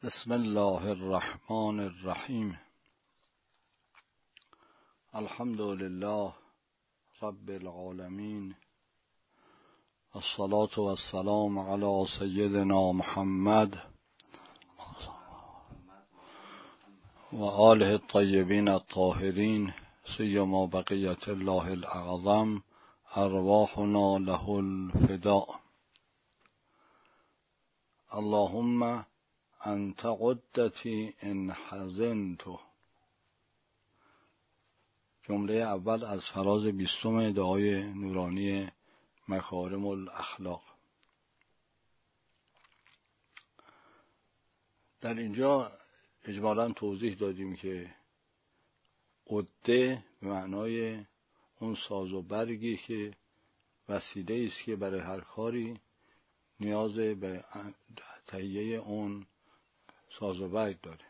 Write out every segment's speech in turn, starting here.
بسم الله الرحمن الرحیم. الحمد لله رب العالمین، الصلاة والسلام علی سیدنا محمد و آله الطیبین الطاهرین، سیما بقیة الله الاعظم، ارواحنا له الفداء. اللهم انت قدتی ان حزنت. جمله اول از فراز 20 دعای نورانی مکارم الاخلاق. در اینجا اجمالاً توضیح دادیم که عده به معنای اون ساز و برگی که وسیله است که برای هر کاری نیاز به تهیه اون ساز و برگ داره.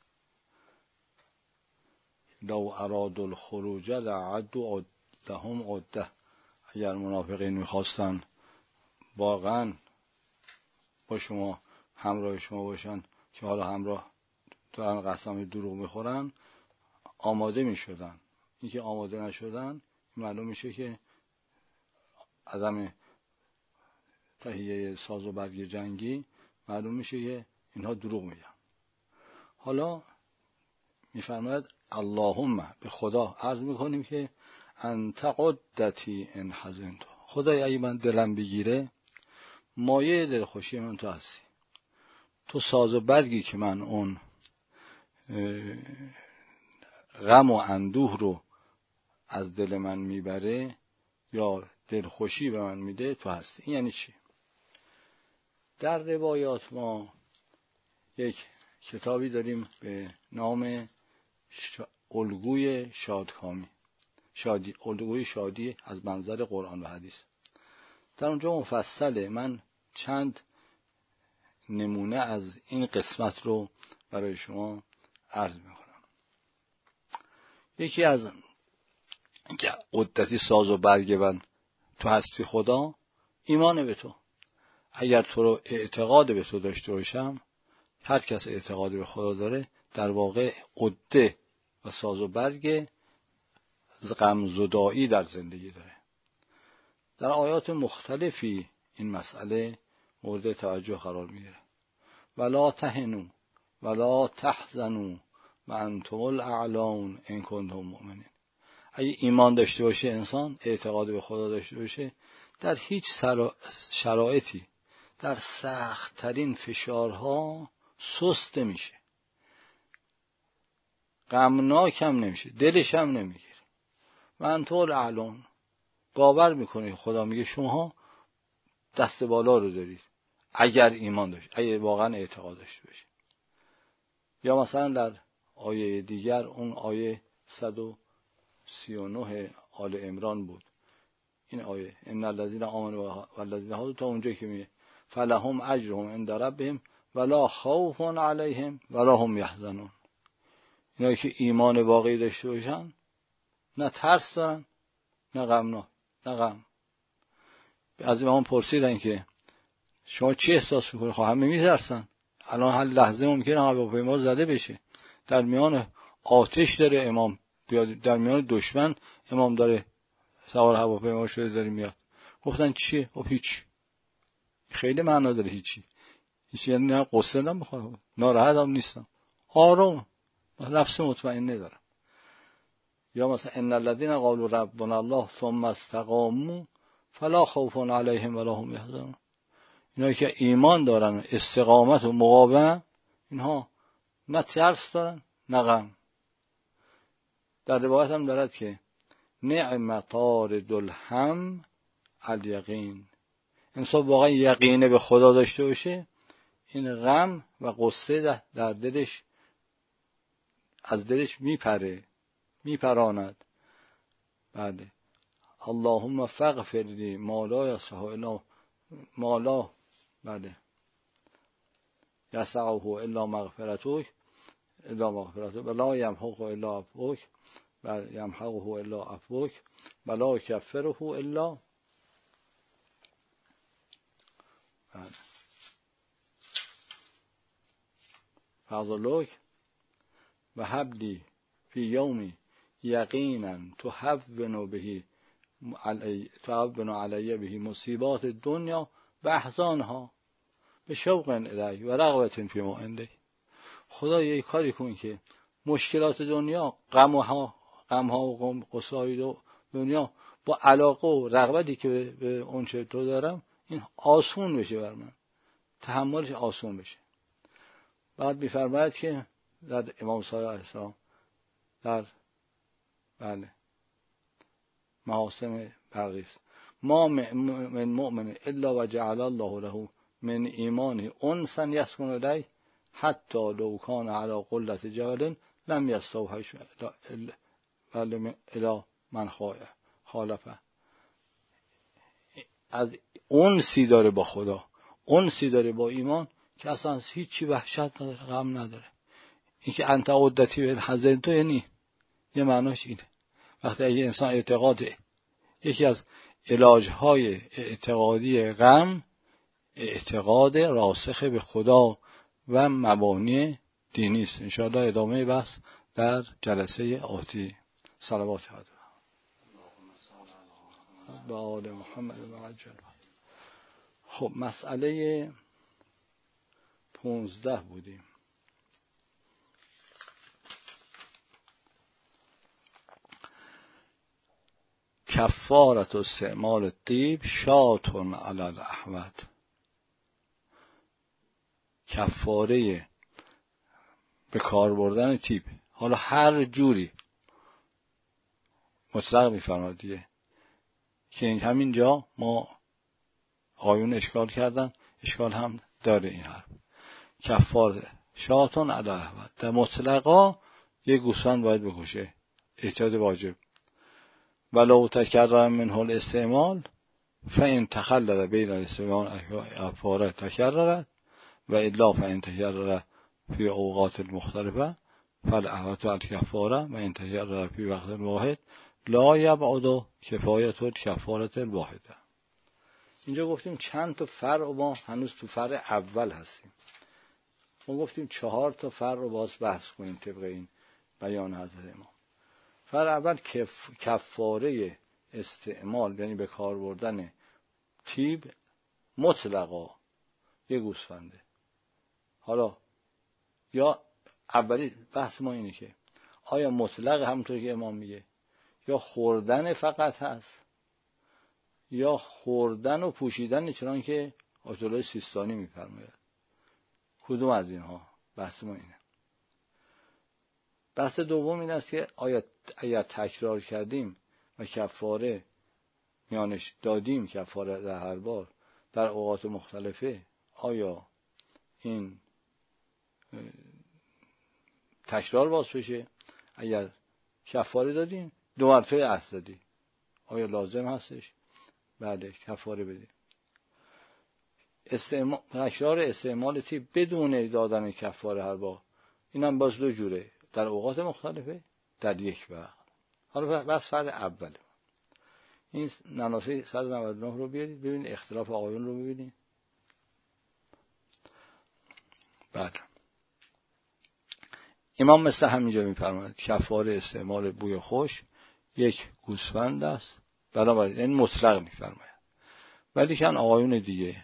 لو ارادوا الخروج لعدوا لهم عده. اگر منافقین میخواستن واقعا با شما همراه شما باشن که حالا همراه دارن قسم دروغ میخورن، آماده میشدن. اینکه آماده نشدن معلوم میشه که عدم تهیه ساز و برگ جنگی، معلوم میشه که اینها دروغ میگن. حالا میفرماید اللهم، به خدا عرض میکنیم که انت قدتی ان حزنت. خدای اگه من دلم بگیره، مایه دلخوشی من تو هستی. تو ساز و برگی که من اون غم و اندوه رو از دل من میبره یا دلخوشی به من میده، تو هستی. این یعنی چی؟ در روایات ما یک کتابی داریم به نام الگوی شادکامی، الگوی شادی از منظر قرآن و حدیث. در اونجا مفصله. من چند نمونه از این قسمت رو برای شما عرض میکنم. یکی از اینکه عدتی ساز و برگ من تو هستی خدا، ایمان به تو. اگر تو رو اعتقاد به تو داشته باشم، هر کس اعتقاد به خدا داره در واقع عده و ساز و برگ غم زدایی در زندگی داره. در آیات مختلفی این مسئله مورد توجه قرار میگیره. ولا تهنوا ولا تحزنوا و انتم الاعلون ان کنتم مؤمنین. اگه ایمان داشته باشه انسان، اعتقاد به خدا داشته باشه، در هیچ شرایطی، در سخت ترین فشارها سست نمیشه، غمناک هم نمیشه، دلش هم نمیگیره. و انتم الاعلون، باور میکنه خدا میگه شما دست بالا رو دارید اگر ایمان داشت، اگر واقعا اعتقاد داشته باشه. یا مثلا در آیه دیگر، اون آیه 139 آل عمران بود، این آیه ان الذين آمنوا والذين هادوا، تا اونجا که میگه فلهم اجرهم عند ربهم ولا خوف علیهم ولا هم یحزنون. اینایی که ایمان واقعی داشته باشن، نه ترس دارن نه غم. از امام پرسیدن که شما چی احساس میکنید؟ خب همه میترسن. الان هر لحظه ممکنه هواپیما زده بشه، در میان آتش داره امام بیاد، در میان دشمن امام داره سوار هواپیما شده داره میاد. گفتن چیه؟ خب هیچ. خیلی معنا داره هیچی یعنی نه قصه نمیخوام، ناراحت هم نیستم، آروم، نفس مطمئنه دارم. یا مثلا ان الذين قالوا ربنا الله ثم استقاموا فلا خوف علیهم ولا هم یحزنون. اینایی که ایمان دارن، استقامت و مقاومت، اینها نه ترس دارن نه غم. در روایت هم دارد که نعم طارد الهم الیقین. انسان واقعا یقین به خدا داشته باشه، این غم و غصه در دلش از دلش میپراند. بعد اللهم فاغفر لی ما لا یصح الا ما لا یسعه الا مغفرتک ولا یمحقه الا عفوک و یمحقه الا عفوک ولا یکفره الا. فضلک و حبلی فی یومی یقینا تهون علی به مصیبات دنیا و احزانها به شوق الیه و رغبت فی ما عنده. خدا یه کاری کن که مشکلات دنیا، غمها و قصای دنیا با علاقه و رغبتی که به اون چه تو دارم این آسون بشه بر من، تحملش آسون بشه. بعد می‌فرماید که در امام صادق علیه السلام در محاسن برقیس ما من مؤمن الا و جعل الله له من ایمانه انسا یسکن الیه حتی لو کان علی قلة جبل لم یستوحش الی من خالفه. از انسی داره با خدا، انسی داره با ایمان که اصلا هیچی وحشت نداره، غم نداره. این که انت عدتی به حزن تو یعنی یه معناش اینه. وقتی اگه انسان یکی از علاج‌های اعتقادی غم اعتقاد راسخ به خدا و مبانی دینی است. انشاءالله ادامه بحث در جلسه آتی. صلوات به آل محمد و عجل. خب مسئله 15 بودیم. کفارت استعمال الطیب شاتون علی الاحمد. کفاره به کار بردن طیب، حالا هر جوری مطلق میفرماد دیگه، که همینجا ما آیون اشکال کردن، اشکال هم داره این حرف. کفاره شاتون علی الاحمد، در مطلقا یک گوسفند باید بکشه، احتیاط واجب. ولو تکرر منه الاستعمال فإن تخلل بین الاستعمال کفاره تکررت و الا فإن تکرر فی اوقات مختلفه فالاحوط الکفاره و ان تکرر فی وقت واحد لا یبعد کفایت الکفاره الواحده. اینجا گفتیم چند تا فرع، ما هنوز تو فرع اول هستیم. ما گفتیم 4 تا فرع رو باز بحث کنیم طبق این بیان حضرت امام. فرع اول کفاره استعمال، یعنی به کار بردن طیب مطلقا یه گوسفنده. حالا یا اولی بحث ما اینه که آیا مطلق همونطور که امام میگه یا خوردن فقط هست یا خوردن و پوشیدن، چنان که آیت الله سیستانی میفرماید. کدوم از اینها؟ بحث ما اینه. بحث دوم این است که آیا اگر تکرار کردیم و کفاره میانش دادیم، کفاره در هر بار در اوقات مختلفه، آیا این تکرار باز بشه؟ اگر کفاره دادیم 2 مرتبه اصل دادی، آیا لازم هستش بعد کفاره بدیم؟ تکرار استعمال طیب بدون دادن کفاره هر بار، اینم باز 2 جوره، در اوقات مختلفه، در یک وقت. حالا بس فرد اوله. این نناسه 199 رو بیارید ببینید، اختلاف آیون رو ببینید. بعد امام مثل همینجا میفرماید کفاره استعمال بوی خوش یک گوسفند است، بنابراین این مطلق میفرماید. ولی کن آیون دیگه،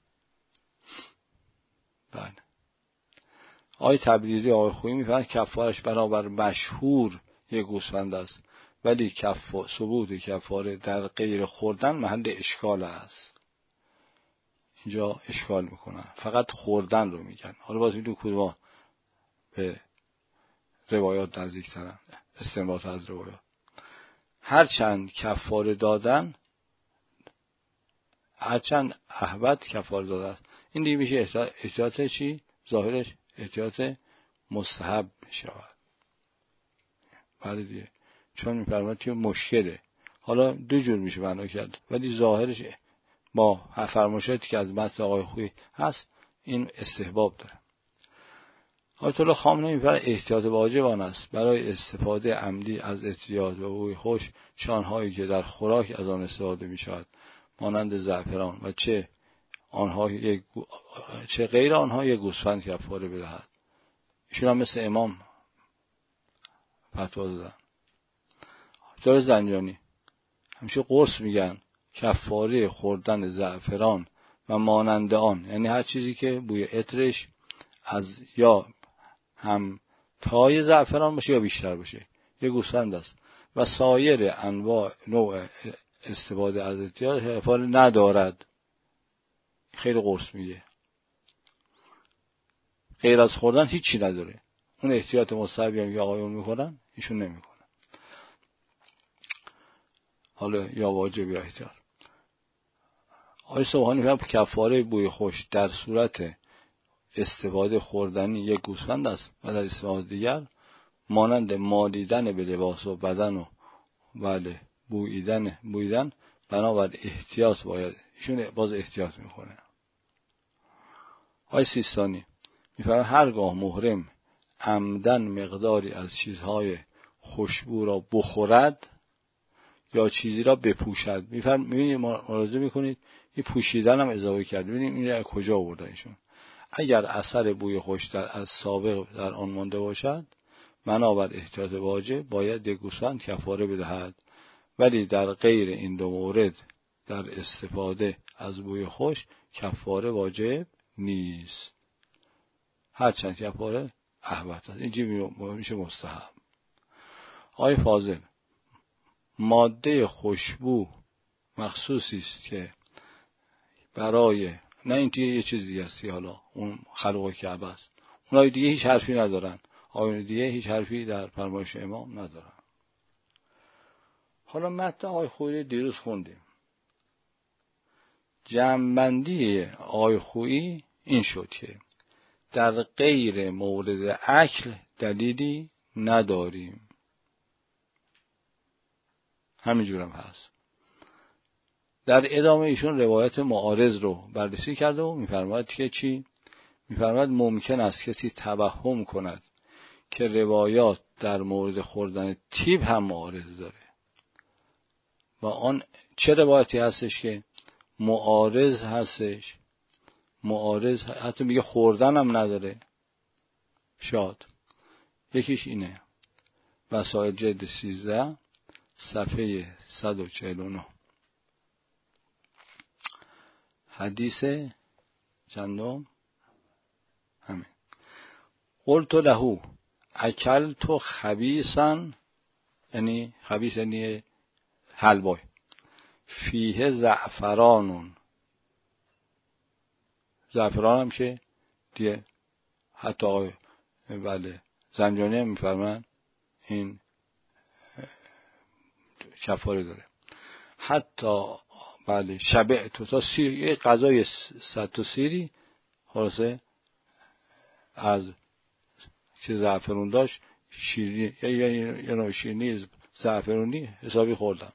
بعد آیه تبریزی آیه خویی میفرماید کفارش برابر مشهور یک گوسفند است، ولی ثبوت کفاره در غیر خوردن محل اشکال است. اینجا اشکال میکنن، فقط خوردن رو میگن. حالا باز میدون کدوم به روایات نزدیکترن، استنباط از روایات. هرچند کفاره دادن، هرچند احوط کفاره دادن، این دیگه میشه احتیاط چی؟ ظاهرش احتیاط مستحب میشود. بله دیگه، چون میفرماید که مشکله. حالا 2 جور میشه معنا کرد، ولی ظاهرش با فرمایشاتی که از متن آقای خویی هست این استحباب داره. آیت الله خامنه‌ای میفرماید احتیاط واجب آن است برای استفاده عمدی از اطریات و بوی خوش شانهایی که در خوراک از آن استفاده میشود، مانند زعفران، و چه غیر آنها یک گوسفند کفاره بدهد. ایشون هم مثل امام فتوا دادن. جای زنجانی همیشه قرص میگن کفاره خوردن زعفران و مانند آن، یعنی هر چیزی که بوی عطرش از یا هم تای زعفران باشه یا بیشتر باشه، یه گوسفند است و سایر انواع نوع استفاده از احتیاط کفاره ندارد. خیلی قرص میگه، غیر از خوردن هیچی نداره. اون احتیاط مستحبی هم که آقایون میکنن ایشون نمیکنن، حالا یا واجب یا احتیاط. آقای سبحانی فرمود کفاره بوی خوش در صورت استفاده خوردنی یک گوسفند است و در استفاده دیگر مانند مالیدن به لباس و بدن و بله بویدن بنابر احتیاط باید. ایشون باز احتیاط میکنه. آقای سیستانی میفرماید هرگاه محرم عمدن مقداری از چیزهای خوشبو را بخورد یا چیزی را بپوشد، میبینید مراجعه میکنید این پوشیدن هم اضافه کرد، ببینید این را کجا آورده ایشون. اگر اثر بوی خوش از سابق در آن مانده باشد بنابر احتیاط واجب باید یک گوسفند کفاره بدهد، ولی در غیر این دو مورد در استفاده از بوی خوش کفاره واجب نیست، هرچند کفاره احوط است، اینجا میشه مستحب. آقای فاضل ماده خوشبو مخصوصی است که برای نه این دیگه یه چیز دیگه است، حالا اون خلق کعبه است، اونای دیگه هیچ حرفی ندارن، آقایون دیگه هیچ حرفی در فرمایش امام ندارن. حالا متن آقای خویی دیروز خوندیم، جمع‌بندی آقای خویی این شد که در غیر مورد اکل دلیلی نداریم، همینجورم هست. در ادامه ایشون روایت معارض رو بررسی کرده و میفرماید که چی؟ میفرماید ممکن است کسی توهم کند که روایات در مورد خوردن تیب هم معارض داره و آن چه روایتی هستش که معارض هستش؟ معارض حتی میگه خوردن هم نداره. شاد یکیش اینه، وسائل جلد 13 صفحه 149 حدیث چندم همین. قلت له اکلت خبیثا، یعنی خبیث یعنی حلوای، فیه زعفران هم که دیگه حتی آقای بله زنجانی هم میفرمان این کفاره داره. حتی بله شبع تا سیر، یه غذای 100 تا سیری خلاصه از چه زعفرون داشت، شیرینی یه نوع شیرینی زعفرونی حسابی خوردم.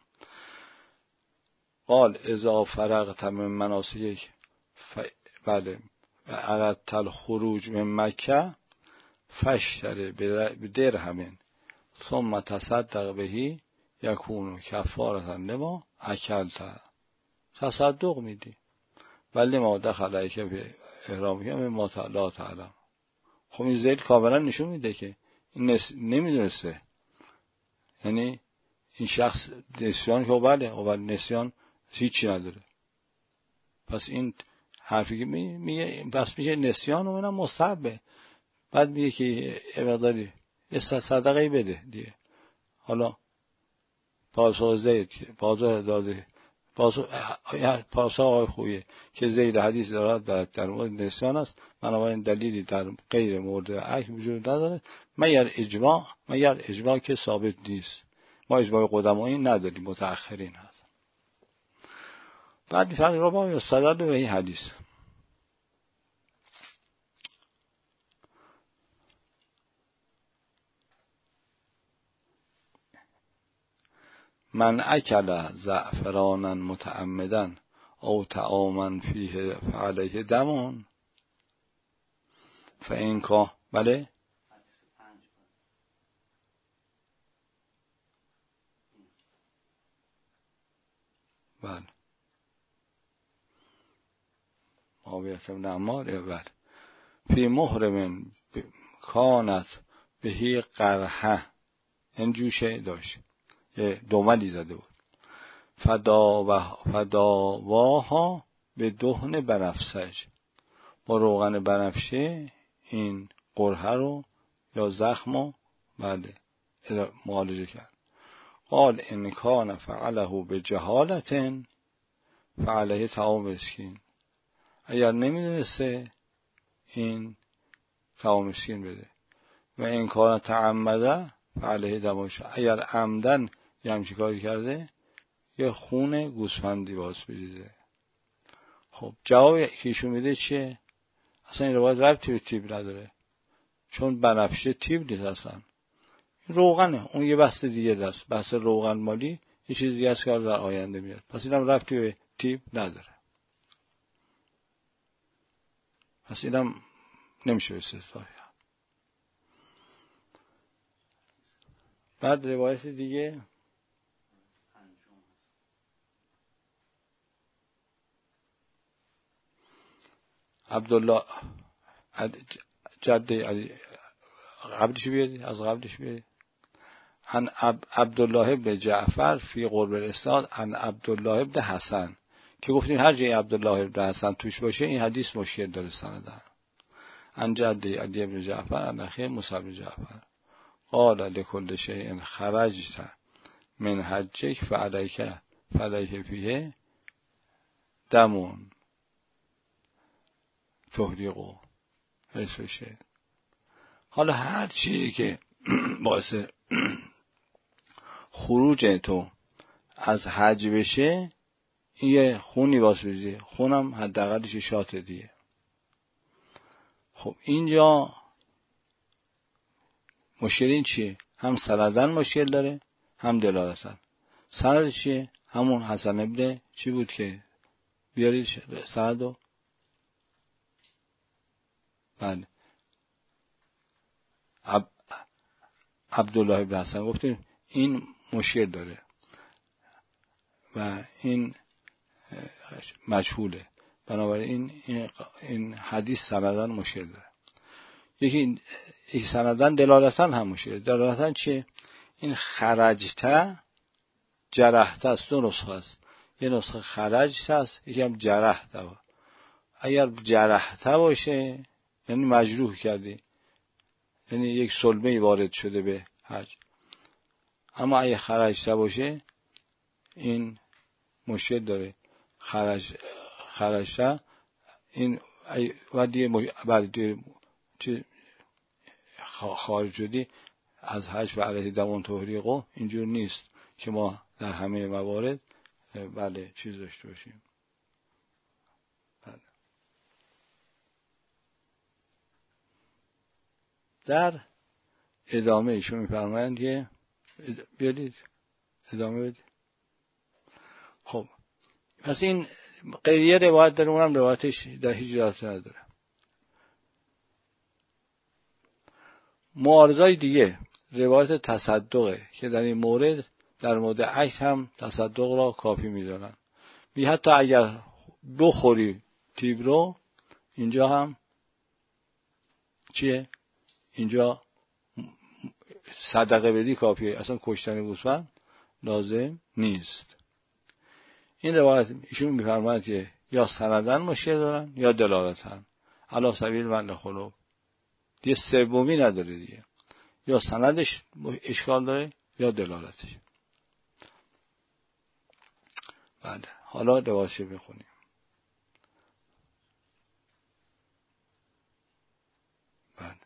قال اذا فرغت من مناسک بله اردت الخروج من مکه فاشتر بدرهم ثم تصدق بهی یکون کفارة لما اکلت، تصدق میدی ولی ما دخل علیک به احرامی هم ما لا تعلم. خب این زید کاملا نشون میده که این نمیدونسته، یعنی این شخص نسیان که بله نسیان هیچی نداره، پس این حرفی که میگه پس میشه نسیان و اینم مستحبه. بعد میگه که یه مقداری صدقه بده دیگه. حالا پاسخ زید که پاسخ داده پاسخ آقای خویه که زید حدیث دارد در مورد نسیان است، بنابراین دلیلی در غیر مورد اکل وجود نداره مگر اجماع که ثابت نیست. ما اجماع قدمایی نداریم، متأخرین هست. بعد میفرمایید ربما یستدل به این حدیث. من اکل زعفرانا متعمدا او طعاما فیه فعلیه دمون فإن کان بله بله معاویه بن عمار بله فی محرم کانت بهی قرحه، این جوشه داشت، یه دومدی زده بود. فداواها به دهن بنفسج، با روغن بنفشه این قرحه رو یا زخم رو بعد معالجه کرد. قال ان کان فعله به جهالت فعلیه طعام مسکین، اگر نمیدونسته این طعام مسکین بده. و این کان تعمده فعلیه دماش، اگر عمدن یه همچی کاری کرده یه خون گوسفندی باز بریزه. خب جواب که ایشون میده چیه؟ اصلا این روایت ربطی به تیب نداره، چون بنفشه تیب نیست اصلا، روغنه. اون یه بحث دیگه دست، بحث روغن مالی یه چیز دیگه است که در آینده میاد، پس اینم ربطی به تیب نداره، پس اینم نمیشه استثبات. بعد روایت دیگه عبدالله جده علی، قبلش بیارید، از قبلش بیارید. عن عبدالله ابن جعفر فی قرب الاسناد عن عبدالله ابن حسن، که گفتیم هر جای عبدالله ابن حسن توش باشه این حدیث مشکل داره سندن. عن جده علی ابن جعفر عن اخی موسی بن جعفر قال لكل شيء خرجت من حجك فعليك فيه دم تحرقه حیث. حالا هر چیزی که باعث خروج تو از حج بشه این یه خونی واسه بریزه، خونم حداقلش شات دیگه. خب اینجا مشکل این چیه؟ هم سندن مشکل داره هم دلالتن. سند چیه؟ همون حسن ابن چی بود که بیارید سندو؟ بله عبدالله ابن حسن گفتیم این مشکل داره و این مجهوله، بنابراین این حدیث سندن مشکل داره. یکی سندن دلالتن هم مشکل. دلالتن چیه؟ این خرجته جرحته است، دو نسخه است، یه نسخه خرجته است، یکی هم جرحته. اگر جرحته باشه یعنی مجروح کردی، یعنی یک صلبه وارد شده به حج. اما اگه خرجته باشه این مشکل داره. خرجته این و دیگه بعد چه خارج شدی از حج و علیه دمان تحریقو، اینجور نیست که ما در همه موارد بله چیز داشته باشیم. بله. در ادامه ایشون میفرمایند که بیارید ادامه بدید. خب پس این غیریه روایت داره، اونم روایتش در هیچ جهت نداره. معارضای دیگه روایت تصدقه که در این مورد در مورد عهد هم تصدق را کافی میدونن. بی حتی اگر بخوری تیب رو اینجا هم چیه؟ اینجا صدقه بدی کافیه، اصلا کشتن گوسفند لازم نیست. این روایت ایشون میفرماید که یا سندن مشکل دارن یا دلالتن، علی سبیل من خلو، دیگه سومی نداره دیگه، یا سندش اشکال داره یا دلالتش. بله حالا روایتش بخونیم. بله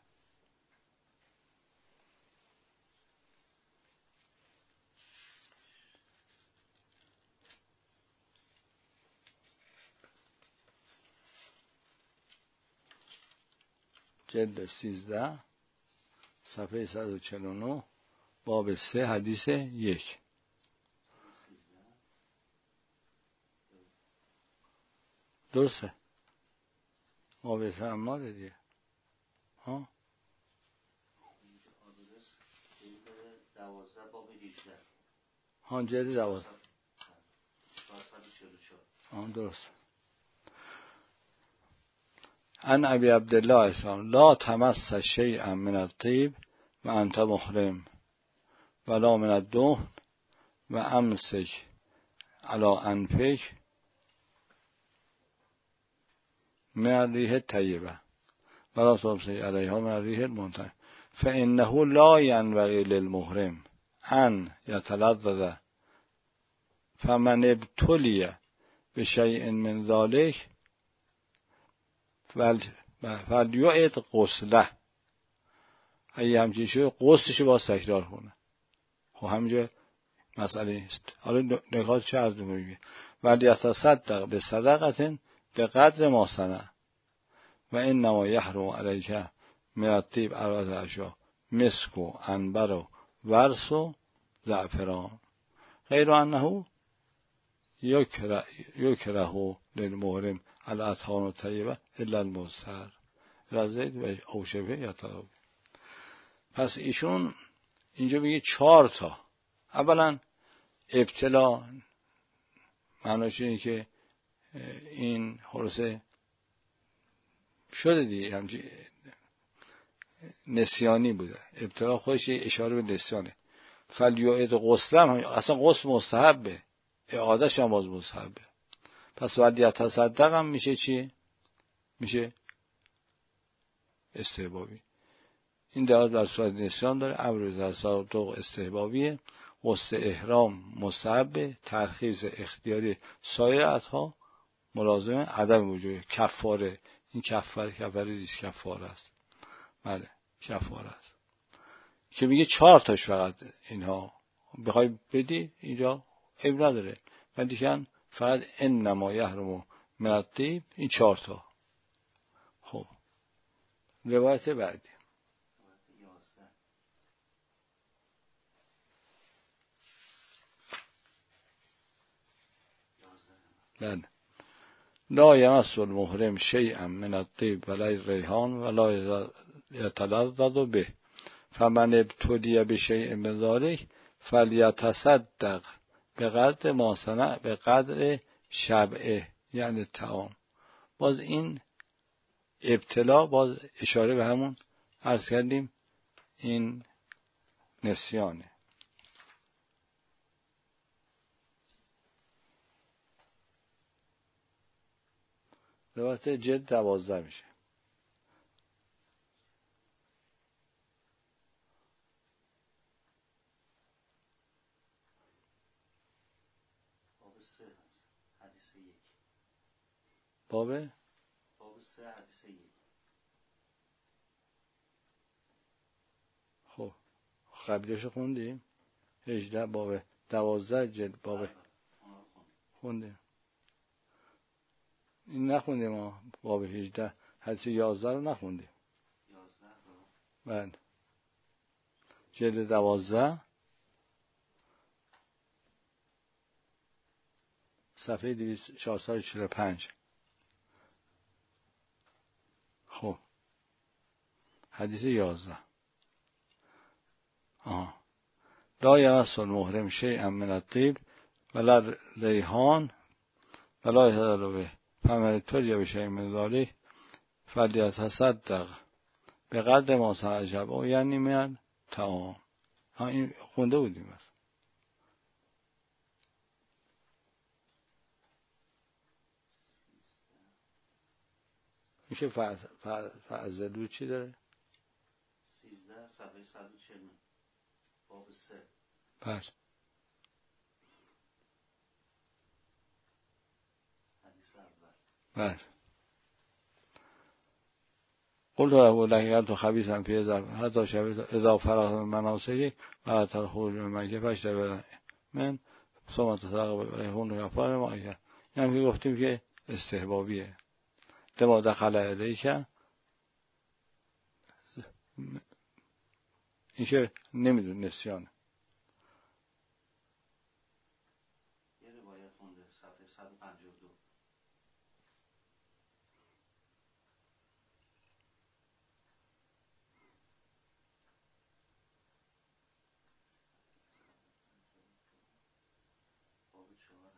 جلد 13 صفحه 149 باب 3 حدیث 1. درسته؟ باب 3 اماره دیگه. ها؟ ها جلد 12. درست. عن ابی عبدالله اسلام لا تمس شیئا من الطیب و انت محرم ولا من الدهن و امسک علی انفک من الریح الطیبه ولا تمسک علیها من الریح المنتنه فانه لا ینبغی للمحرم ان یتلذذ فمن ابتلی بشیء من ذلک فلیعد غسله. اگه همچین شد غسلشو باز تکرار کنه. خب همینجا مسئله است. حالا نکات چه عرض می‌کنیم؟ ولیتصدق به صدقه به قدر ما صنع و انما یحرم علیک من الطیب اربعة اشیاء مسک و عنبر و ورس و زعفران غیر انه یکره للمحرم الاطهار الطیبه الا المزهر رزید و اوشبه یا تداوی. پس ایشون اینجا میگه 4 تا. اولا ابتلا معناش اینه که این خلاصه شده دیگه همچین نسیانی بوده. ابتلا خودش اشاره به نسیانه. فلیعد غسلم اصلا غسل مستحبه، اعادهش هم باز مستحبه. پس ولیتصدق هم میشه چی؟ میشه استحبابی. این دلالت بر صورت نسیان داره. امر تصدق استحبابیه. غسل احرام مستحبه. ترخیص اختیاری سایر اطهار ملازم عدم وجود کفاره. این کفاره نیست، کفاره است. بله کفاره است که میگه 4 تاش فقط اینها بخوای بدی اینجا عیب نداره، ولی که فقط انما یحرم من الطیب این 4 تا. خب روایت بعدی بله. لا یمس المحرم شیئا من الطیب ولا الریحان ولا یتلذذ به فمن ابتلی بشیء من ذلک فلیتصدق به قدر ما صنع به قدر شبعه یعنی طعام. باز این ابتلا باز اشاره به همون عرض کردیم این نسیانه. روایت جلد 12 میشه. باب 3 حدیث 1. خب قبلش خوندیم 18 باب 12 جلد باب خوندیم. این نخوندیم ما باب 18 حدیث 11 رو نخوندیم. 11 رو بعد جلد 12 صفحه 445. خب حدیث 11 لا یمس المحرم شیئا من الطیب ولا ریحان ولا یتلذذ به فمن ابتلی بشیء من ذلک فلیتصدق به قدر ما صنع شبعه یعنی من طعام. این خونده بودیم. میشه فعزلو چی داره؟ 13 صفحه 140 باب 3. بس حدیث اول. بس قلت له لکن تو خبیثم فی اضافه حتی شبه اضافه فرق من مناسکی و حتی خروج من مکه پشت من ثم تصدق به هون کفاره ما کرد. یعنی که گفتیم که استحبابیه. لما دخل الیک این که نمیدون نسیانه. یه روایت خونده صفحه 152 باب 4 حدیث 8. ، ... ... ... ... ... ... ... ... ... ... ... ... ... ... ... ... ... ... ... ... ... ... ... ... ... ... ... ... ... ... ... ... ... ... ... ... ... ... ...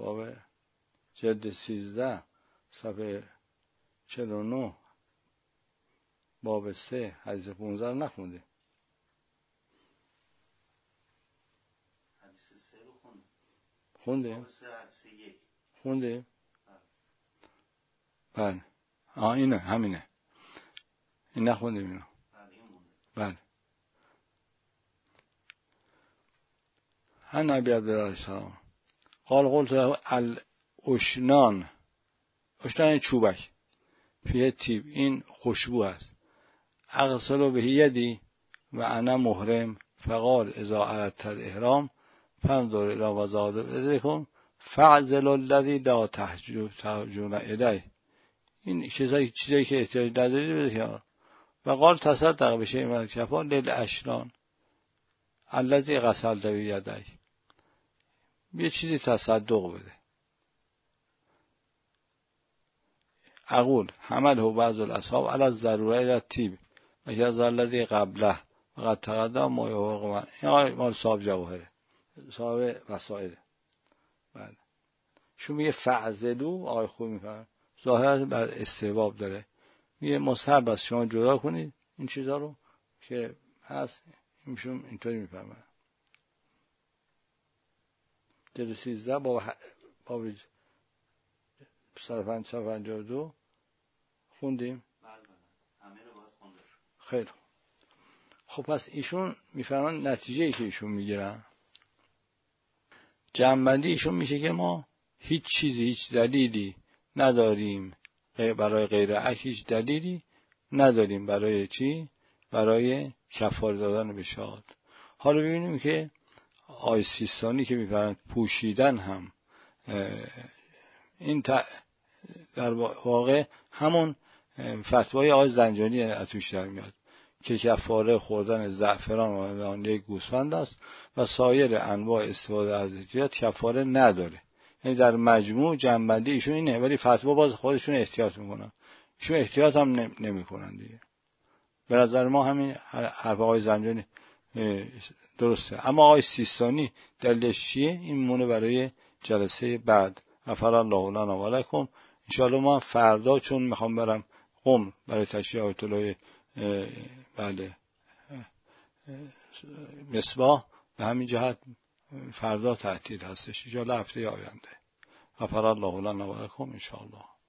باب جلد 13 صفحه 49 باب 3 حدیث 15 رو نخونده. حدیث 3 رو خونده؟ باب 3 حدیث 1 خونده؟ بله. اینه همینه. این نخوندیم اینو. بله. هم نبی عبدالله السلام قال قلت له الاشنان، اشنان چوبک فیه تیب، این خوشبو هست. اغسل به یدی و انا محرم فقال اذا اردت الاحرام فانظر الى وزادکم فاعزل الذی لا تحتاجون الیه. این چیزایی که احتیاج ندارید بده کنار. و قال تصدق بشیء من الکفار للاشنان الذی غسلت به یدیک، یه چیزی تصدق بده. اقول حمله بعض الاصحاب علی الضروره الی الطیب و کذا الذی قبله وقد تقدم ما یوافق من. این مال صاحب جواهره، صاحب وسائل. بله. شما میگه فعزلو، آقای خوب میفهم ظاهرا بر استحباب داره. میگه مستحب است شما جدا کنید این چیزا رو که هست. ایشون اینطوری میفهمه. جلد 13 باب 152 خوندیم. همه رو باید خونده. خیلی خب. پس ایشون میفهمن نتیجه ای که ایشون میگیرن، جمع‌بندی ایشون میشه که ما هیچ چیزی، هیچ دلیلی نداریم برای غیر عکس، هیچ دلیلی نداریم برای چی؟ برای کفاره دادن به شهاد. حالا ببینیم که آیه سیستانی که میفرمایند پوشیدن هم این در واقع همون فتوای آیه زنجانی توش در میاد که کفاره خوردن زعفران و دانه گوسفند است و سایر انواع استفاده از زیتیات کفاره نداره. یعنی در مجموع جنبندی ایشون اینه، ولی فتوا باز خودشون احتیاط میکنن. ایشون احتیاط هم نمیکنن دیگه. به نظر ما همین حرف آقای زنجانی درسته. اما آقای سیستانی دلیلش چیه؟ این مونه برای جلسه بعد. غفر الله لنا و لکم. ان شاء الله ما فردا چون میخوام برم قم برای تشییع آیت الله بله مصباح، به همین جهت فردا تعطیل هستش. ان شاء الله هفته آینده. غفر الله لنا و لکم ان شاء الله.